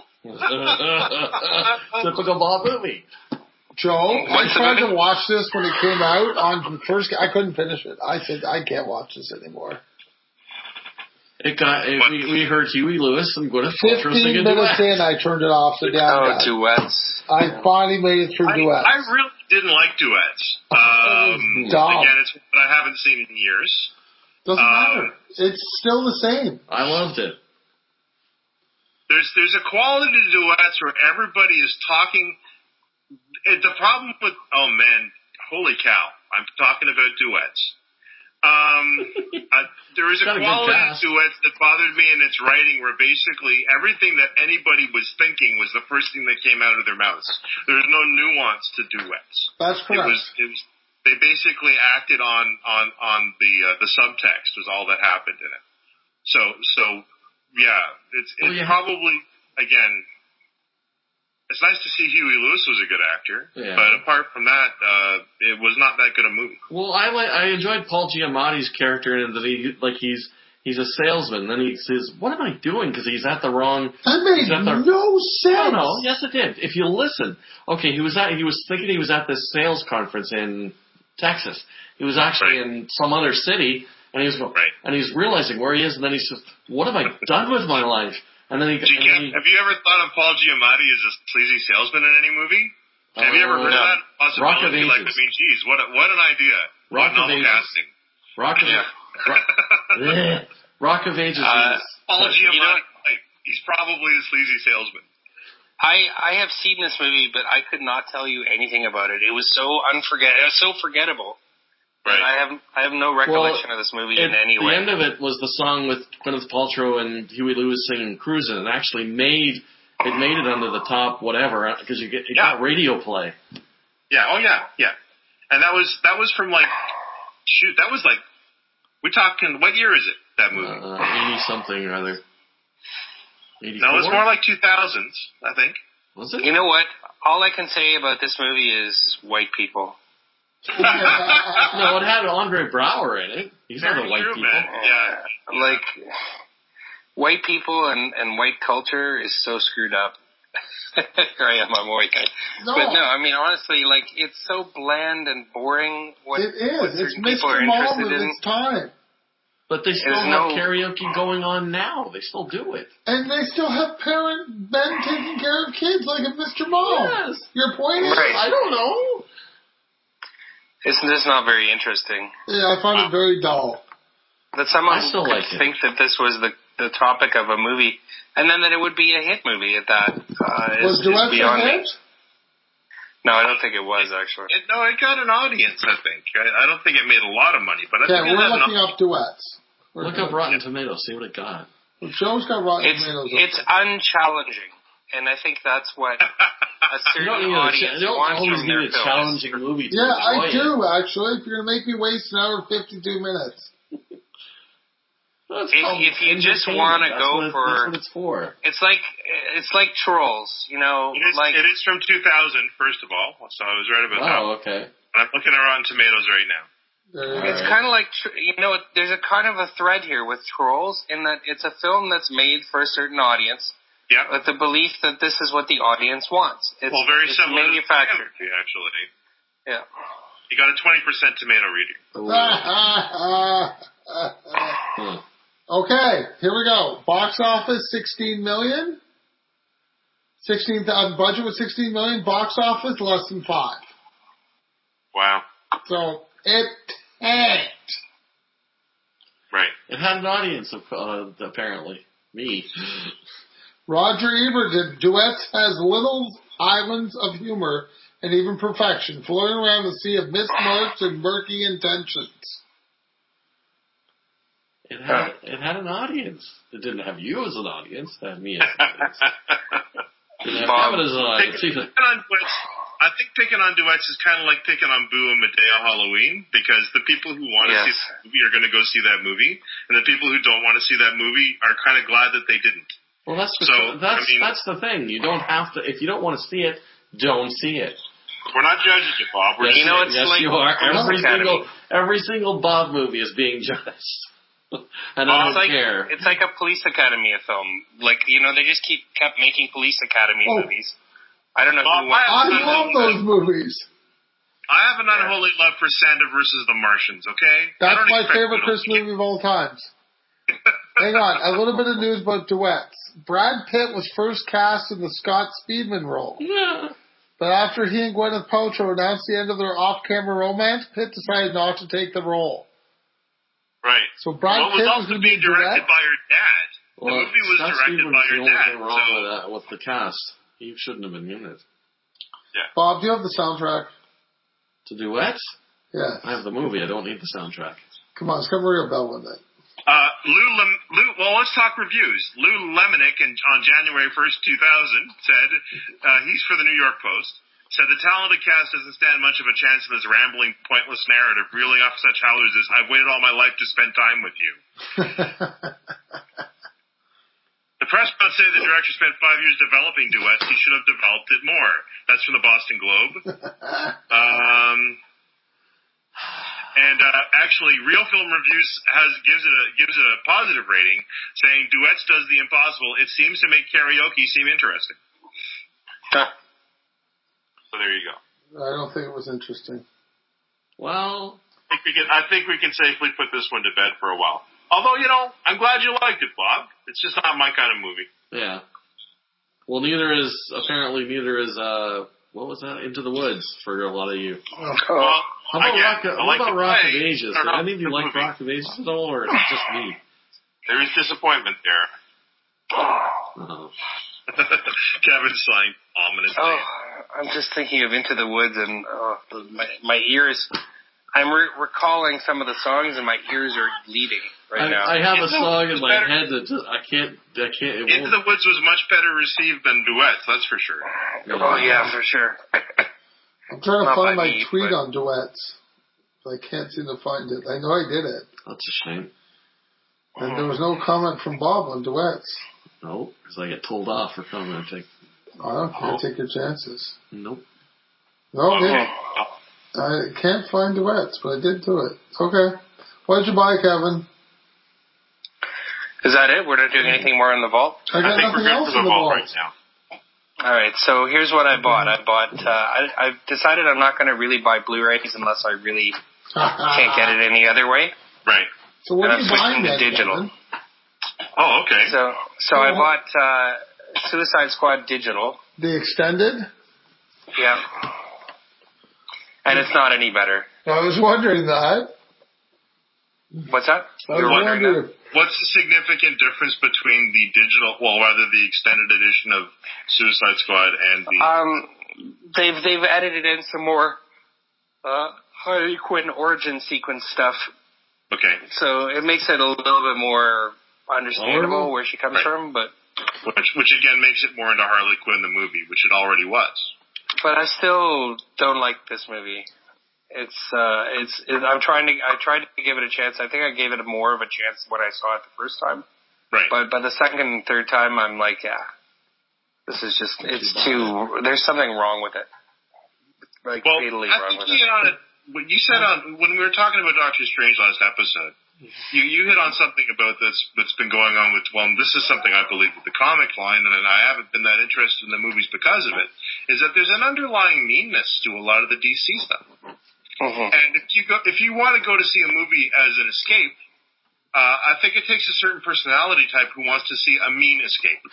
Typical Bob movie. Joe, I tried to watch this when it came out on first. I couldn't finish it. I said I can't watch this anymore. We heard Huey Lewis and Gwyneth Paltrow 15 singing minutes duets. in, I turned it off. The damn guy. Duets. I finally made it through Duets. I really didn't like Duets. Dumb. Again, it's what I haven't seen in years. Doesn't matter. It's still the same. I loved it. There's a quality to Duets where everybody is talking. The problem with holy cow! I'm talking about Duets. There is a quality to Duets that bothered me in its writing, where basically everything that anybody was thinking was the first thing that came out of their mouths. There was no nuance to Duets. That's correct. It was. They basically acted on the subtext was all that happened in it. So yeah, it's probably again. It's nice to see Huey Lewis was a good actor, but apart from that, it was not that good a movie. Well, I enjoyed Paul Giamatti's character in that he's a salesman. Then he says, "What am I doing?" Because he's at the wrong. That made no sense. No, yes, it did. If you listen, okay, he was thinking he was at this sales conference in Texas. He was actually in some other city, and he was going, and he's realizing where he is, and then he says, "What have I done with my life?" And then have you ever thought of Paul Giamatti as a sleazy salesman in any movie? Have you ever heard of that possibility? Like, I mean, geez, what an idea! What novel casting! Rock of Ages. Paul Giamatti, he's probably a sleazy salesman. I have seen this movie, but I could not tell you anything about it. It was so forgettable. Right. I have no recollection of this movie in any way. The end of it was the song with Gwyneth Paltrow and Huey Lewis singing "Cruisin'," and actually made it under the top whatever because it got radio play. Yeah. Oh yeah. And that was from like we're talking, what year is it, that movie? 80-something or other. 84? No, it's more like 2000s, I think. Was it? You know what? All I can say about this movie is white people. No, it had Andre Braugher in it. He's not a white people. Man. Yeah. Like, white people and white culture is so screwed up. Here I am, I'm a white guy. No. But no, I mean, honestly, like, it's so bland and boring what it is. what It's people are Mr. Mom interested of in. its time. But they still have karaoke going on now. They still do it. And they still have men taking care of kids like a Mr. Mom. Yes. Your point is? Right. I don't know. Isn't this not very interesting? Yeah, I find it very dull. That someone still could like it. think that this was the topic of a movie, and then that it would be a hit movie at that. Was Duets a hit? No, I don't think it was, actually. It got an audience, I think. I don't think it made a lot of money, but I think we're looking up Duets. Look up Rotten Tomatoes, see what it got. Well, Joe's got Rotten Tomatoes. It's unchallenging, and I think that's what a certain audience wants from their films. Challenging movie. Yeah, I do, actually. If you're going to make me waste an hour and 52 minutes. If you just want to go for, that's what it's for. It's like Trolls, you know. It is from 2000, first of all, so I was right about that. Oh, okay. I'm looking at Rotten Tomatoes right now. It's kind of like, there's a kind of a thread here with Trolls in that it's a film that's made for a certain audience. Yeah. With the belief that this is what the audience wants. It's similar manufactured. to actually. Yeah. You got a 20% tomato reading. Okay, here we go. Box office, 16 million. Budget was 16 million. Box office, less than 5. Wow. So, it tanked. Right. It had an audience, apparently. Me. Roger Ebert did. Duets has little islands of humor and even perfection, floating around the sea of mismarks and murky intentions. It had an audience. It didn't have you as an audience. It had me as an audience. It didn't have Kevin as an audience either. I think picking on duets is kind of like picking on Boo and Medea Halloween, because the people who want to see that movie are going to go see that movie, and the people who don't want to see that movie are kind of glad that they didn't. Well, that's the thing. You don't have to. If you don't want to see it, don't see it. We're not judging you, Bob. Yes, you are. Every single Bob movie is being judged. And I don't care. It's like a Police Academy film. Like, they just kept making Police Academy movies. I don't know who I love those movies. I have an unholy love for Santa versus the Martians, okay? That's my favorite Christmas movie of all times. Hang on, a little bit of news about duets. Brad Pitt was first cast in the Scott Speedman role. Yeah. But after he and Gwyneth Paltrow announced the end of their off-camera romance, Pitt decided not to take the role. Right. So Brad Pitt was going to be directed by your dad. Well, the movie was Scott directed Speedman by your dad. Thing wrong with the cast. He shouldn't have been in it. Yeah. Bob, do you have the soundtrack? To duets? Yes. I have the movie. I don't need the soundtrack. Come on, it's got Maria Bell in it. Well, let's talk reviews. Lou Lemonick on January 1st, 2000 said, he's for the New York Post, said the talented cast doesn't stand much of a chance in this rambling, pointless narrative reeling off such howlers as I've waited all my life to spend time with you. The press notes say the director spent 5 years developing duets. He should have developed it more. That's from the Boston Globe. Actually, Real Film Reviews gives it a positive rating, saying duets does the impossible. It seems to make karaoke seem interesting. So there you go. I don't think it was interesting. Well, I think we can safely put this one to bed for a while. Although, I'm glad you liked it, Bob. It's just not my kind of movie. Yeah. Well, neither is what was that? Into the Woods for a lot of you. Well, how about Rock of Ages? Did any of you like movie. Rock of Ages at all, or is it just me? There is disappointment there. Oh. Kevin's sighing ominously. Oh, I'm just thinking of Into the Woods, and my ears. I'm recalling some of the songs, and my ears are bleeding right now. I have a song in my head that just, I can't. Into the Woods was much better received than duets, that's for sure. Oh yeah, for sure. I'm trying to find my tweet but... on duets, but I can't seem to find it. I know I did it. That's a shame. And there was no comment from Bob on duets. No, because I get told off for commenting. I don't care. Take your chances. Nope. No, I can't find duets, but I did do it. Okay. What did you buy, Kevin? Is that it? We're not doing anything more in the vault? I got nothing else in the vault right now. All right, so here's what I bought. I decided I'm not going to really buy Blu-rays unless I really can't get it any other way. Right. So what and are you buying to digital. Kevin? Oh, okay. So I bought Suicide Squad digital. The extended? Yeah. And it's not any better. I was wondering that. What's that? I was wondering. What's the significant difference between the the extended edition of Suicide Squad and the... They've edited in some more Harley Quinn origin sequence stuff. Okay. So it makes it a little bit more understandable where she comes from, but... Which again makes it more into Harley Quinn the movie, which it already was. But I still don't like this movie. I tried to give it a chance. I think I gave it more of a chance when I saw it the first time. Right. But by the second and third time, I'm like, this is just, there's something wrong with it. Like, fatally wrong with it. When you said when we were talking about Doctor Strange last episode, you hit on something about that's been going on with, this is something I believe with the comic line, and I haven't been that interested in the movies because of it, is that there's an underlying meanness to a lot of the DC stuff. Mm-hmm. And if you want to go to see a movie as an escape, I think it takes a certain personality type who wants to see a mean escape.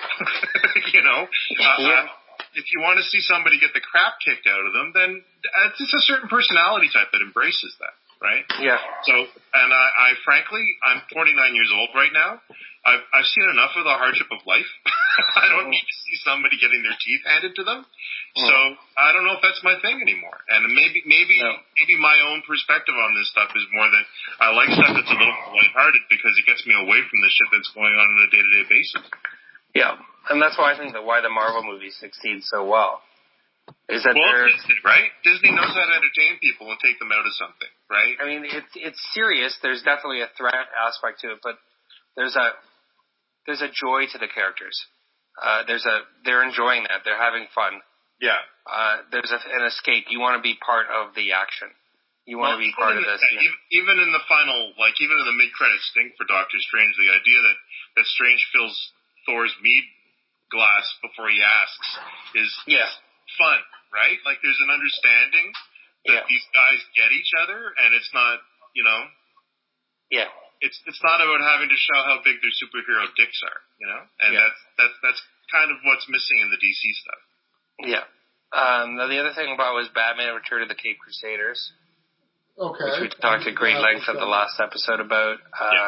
If you want to see somebody get the crap kicked out of them, then it's a certain personality type that embraces that. right? Yeah. So, and I frankly, I'm 49 years old right now. I've seen enough of the hardship of life. I don't need to see somebody getting their teeth handed to them. So I don't know if that's my thing anymore. And maybe my own perspective on this stuff is more that I like stuff that's a little more lighthearted because it gets me away from the shit that's going on a day-to-day basis. Yeah, and that's why I think why the Marvel movies succeed so well. Is that they're Disney, right? Disney knows how to entertain people and take them out of something, right? I mean, it's serious. There's definitely a threat aspect to it, but there's a joy to the characters. They're enjoying that. They're having fun. Yeah. There's an escape. You want to be part of the action. You want to be part of this. Even in the final, even in the mid-credits thing for Doctor Strange, the idea that Strange fills Thor's mead glass before he asks is fun, right? Like there's an understanding that these guys get each other, and it's not, Yeah. It's not about having to show how big their superhero dicks are, and that's kind of what's missing in the DC stuff. Yeah. The other thing about was Batman: Return of the Caped Crusaders. Okay. Which we talked at great length at the last episode about.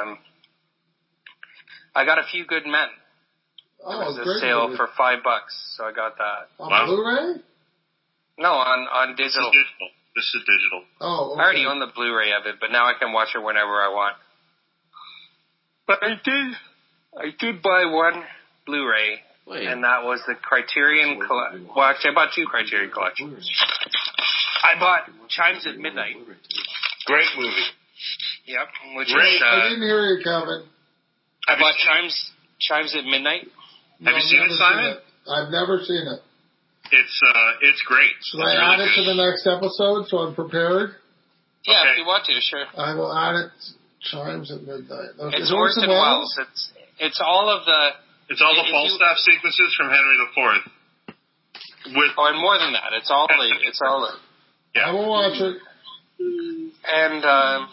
I got A Few Good Men. It was a sale for $5, so I got that. On Blu-ray? No, on digital. This is digital. Oh, okay. I already own the Blu-ray of it, but now I can watch it whenever I want. But I did buy one Blu-ray, and that was the Criterion Collection. Well, actually, I bought two Criterion Collections. I bought Chimes at Midnight. Great movie. Yep. I didn't hear you, Calvin. I bought Chimes at Midnight. Have you seen it, Simon? I've never seen it. It's great. Should I add it to the next episode so I'm prepared? Yeah, if you want to, sure. I will add it. Chimes at Midnight. Okay. It's Orson Welles. It's all of the... It's all the Falstaff sequences from Henry IV. And more than that. It's all the... Yeah. I will watch it. And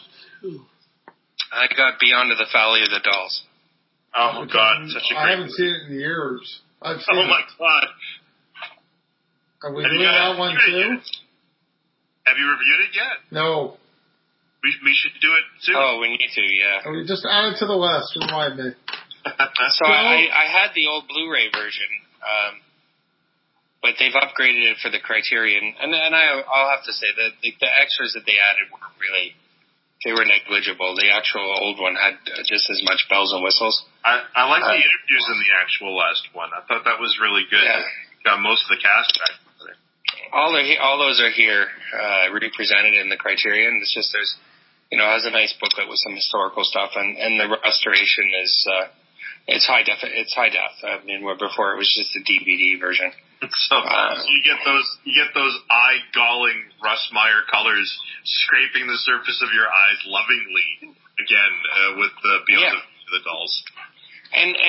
I got Beyond the Valley of the Dolls. Oh, God. Such a great I haven't seen it in years. I've seen my God. Are we doing that one too? Have you reviewed it yet? No. We should do it soon. Oh, we need to, yeah. We just add it to the list. Remind me. So I had the old Blu-ray version, but they've upgraded it for the Criterion. And I'll have to say that the extras that they added were negligible. The actual old one had just as much bells and whistles. I like the interviews in the actual last one. I thought that was really good. Yeah. Got most of the cast back. All those are here, represented in the Criterion. It's just it has a nice booklet with some historical stuff, and the restoration is it's high def. I mean, where before it was just a DVD version. So you get those eye-galling Russ Meyer colors scraping the surface of your eyes lovingly again with the Beyond the Dolls. And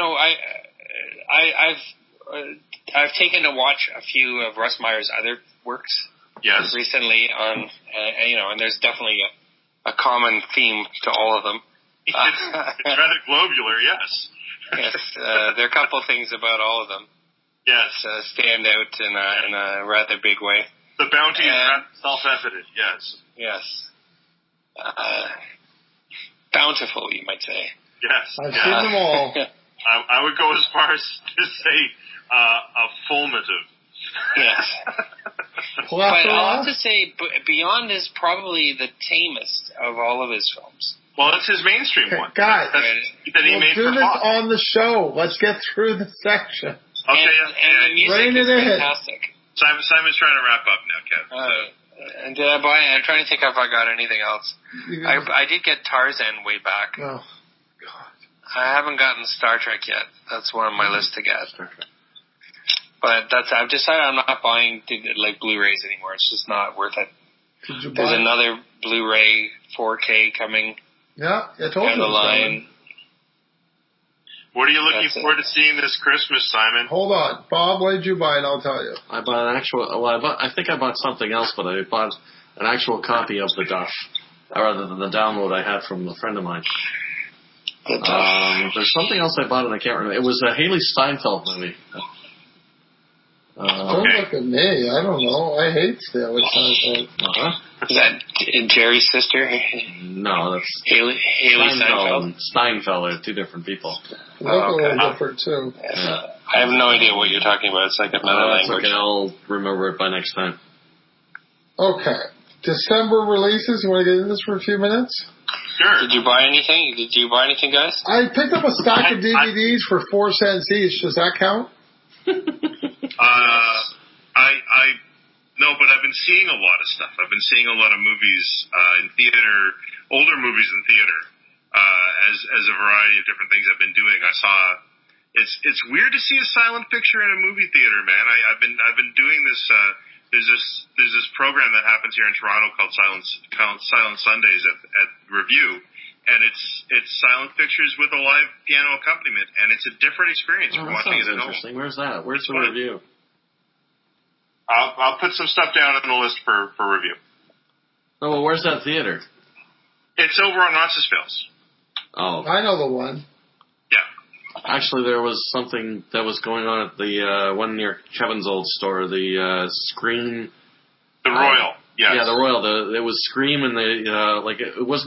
I've taken to watch a few of Russ Meyer's other works. Yes. Recently and there's definitely a common theme to all of them. It's rather globular, yes. Yes, there are a couple of things about all of them. Yes. Stand out in a rather big way. The bounty is self-evident, yes. Yes. Bountiful, you might say. Yes. I've seen them all. I would go as far as to say a fulminative. Yes. But I'll have to say, Beyond is probably the tamest of all of his films. Well, it's his mainstream one. Guys, we'll do this on the show. Let's get through the section. Okay, and the music is fantastic. Simon's trying to wrap up now, Kev. And did I buy? I'm trying to think if I got anything else. I did get Tarzan way back. Oh, God. I haven't gotten Star Trek yet. That's one on my list to get. But I've decided I'm not buying Blu-rays anymore. It's just not worth it. There's another Blu-ray 4K coming. Yeah, I told you. Down the line. What are you looking forward to seeing this Christmas, Simon? Hold on. Bob, what did you buy? And I'll tell you. I bought an actual... Well, I think I bought something else, but I bought an actual copy of the Duff, rather than the download I had from a friend of mine. There's something else I bought and I can't remember. It was a Haley Steinfeld movie. Don't look at me. I don't know. I hate Staley Seinfeld. Is that Jerry's sister? No, that's Haley Seinfeld. Steinfeld are two different people. They look a little different, too. Yeah. I have no idea what you're talking about. It's like a meta language. Okay, I'll remember it by next time. Okay. December releases. You want to get into this for a few minutes? Sure. Did you buy anything? Guys? I picked up a stack of DVDs for 4 cents each. Does that count? No, but I've been seeing a lot of stuff. I've been seeing a lot of movies in theater, older movies in theater, as a variety of different things I've been doing. I saw it's weird to see a silent picture in a movie theater, man. I've been doing this. There's this program that happens here in Toronto called Silent Sundays at Review. And it's silent pictures with a live piano accompaniment, and it's a different experience from watching it at home. Interesting. Where's that? Where's the review? I'll put some stuff down on the list for review. Oh, well, where's that theater? It's over on Roncesvalles. Oh, I know the one. Yeah. Actually, there was something that was going on at the one near Kevin's old store, the Scream. The Royal. Yes. Yeah, the Royal. It was Scream, and it was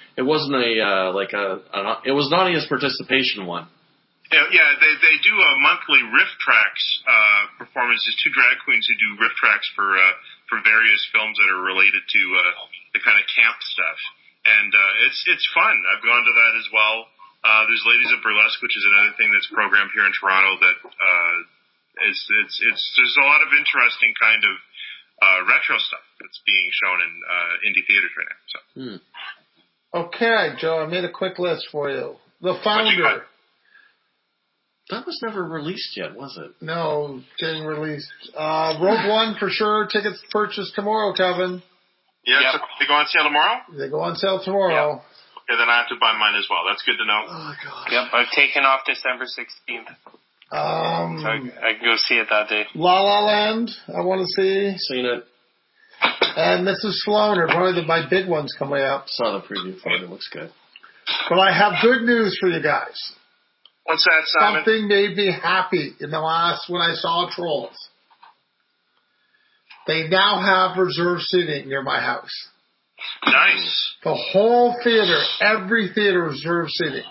an audience participation one. Yeah, they do a monthly riff tracks performances. 2 drag queens who do riff tracks for various films that are related to the kind of camp stuff, and it's fun. I've gone to that as well. There's Ladies of Burlesque, which is another thing that's programmed here in Toronto. That there's a lot of interesting kind of retro stuff that's being shown in indie theaters right now. So. Okay, Joe, I made a quick list for you. The Founder. That was never released yet, was it? No, getting released. Rogue One for sure. Tickets purchased tomorrow, Kevin. Yeah, yep. So they go on sale tomorrow? They go on sale tomorrow. Yep. Okay, then I have to buy mine as well. That's good to know. Oh, gosh. Yep, I've taken off December 16th. So I can go see it that day. La La Land, I want to see. Seen it. And Mrs. Sloan are probably my big ones coming up. Saw the preview for it. It looks good. But I have good news for you guys. What's that, Simon? Something made me happy when I saw Trolls. They now have reserved seating near my house. Nice. The whole theater, every theater reserved seating.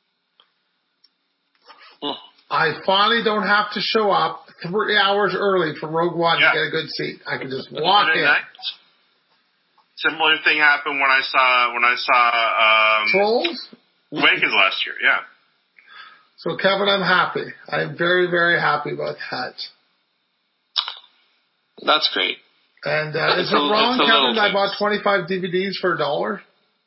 I finally don't have to show up 3 hours early for Rogue One to get a good seat. I can just walk in. Similar thing happened when I saw Trolls? Awakens last year, yeah. So Kevin, I'm happy. I'm very, very happy about that. That's great. And is it wrong, Kevin, that I bought 25 DVDs for $1?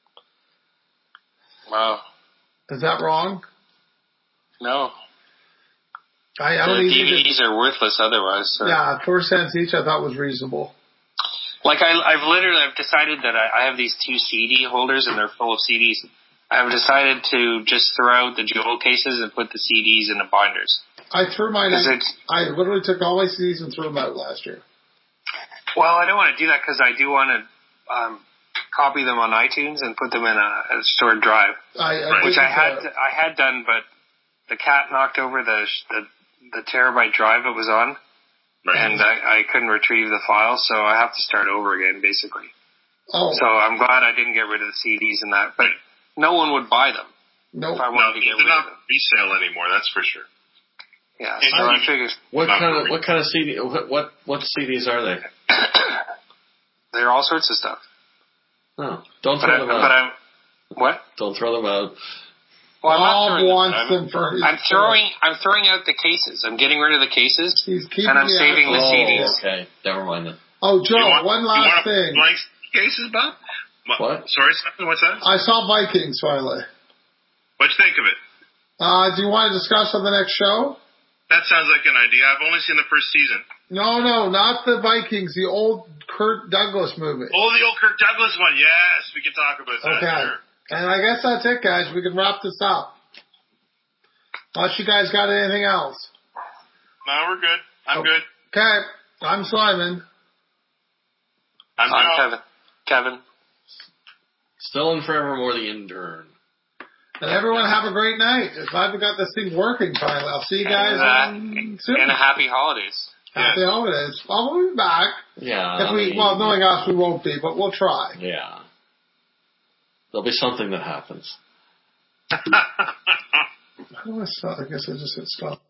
Wow. Is that wrong? No. The DVDs are worthless otherwise. So. Yeah, 4 cents each I thought was reasonable. Like I've decided that I have these 2 CD holders and they're full of CDs. I've decided to just throw out the jewel cases and put the CDs in the binders. I threw mine out. I literally took all my CDs and threw them out last year. Well, I don't want to do that because I do want to copy them on iTunes and put them in a stored drive, which I had done, but the cat knocked over the terabyte drive it was on, and I couldn't retrieve the file, so I have to start over again, basically. Oh. So I'm glad I didn't get rid of the CDs and that, but no one would buy them. Nope. If I wanted to get rid of them. They're not resale anymore, that's for sure. Yeah, so I figured. What kind of CD? What CDs are they? They're all sorts of stuff. No, don't throw them out. What? Don't throw them out. Well, Bob wants them for his I'm throwing out the cases. I'm getting rid of the cases, and I'm saving the CDs. Okay, never mind then. Oh, Joe, one last thing. Blank cases, Bob? What? Sorry, what's that? I saw Vikings finally. What'd you think of it? Do you want to discuss on the next show? That sounds like an idea. I've only seen the first season. No, not the Vikings. The old Kirk Douglas movie. Oh, the old Kirk Douglas one. Yes, we can talk about that. Okay. Sure. And I guess that's it, guys. We can wrap this up. Unless you guys got anything else. No, we're good. I'm good. Okay. I'm Simon. I'm Kevin. Still and forevermore the intern. And everyone have a great night. Glad we got this thing working finally. I'll see you guys soon. And a happy holidays. Happy holidays. Well, we'll be back. Yeah. Knowing us, we won't be, but we'll try. Yeah. There'll be something that happens. How do I stop? I guess I just hit stop.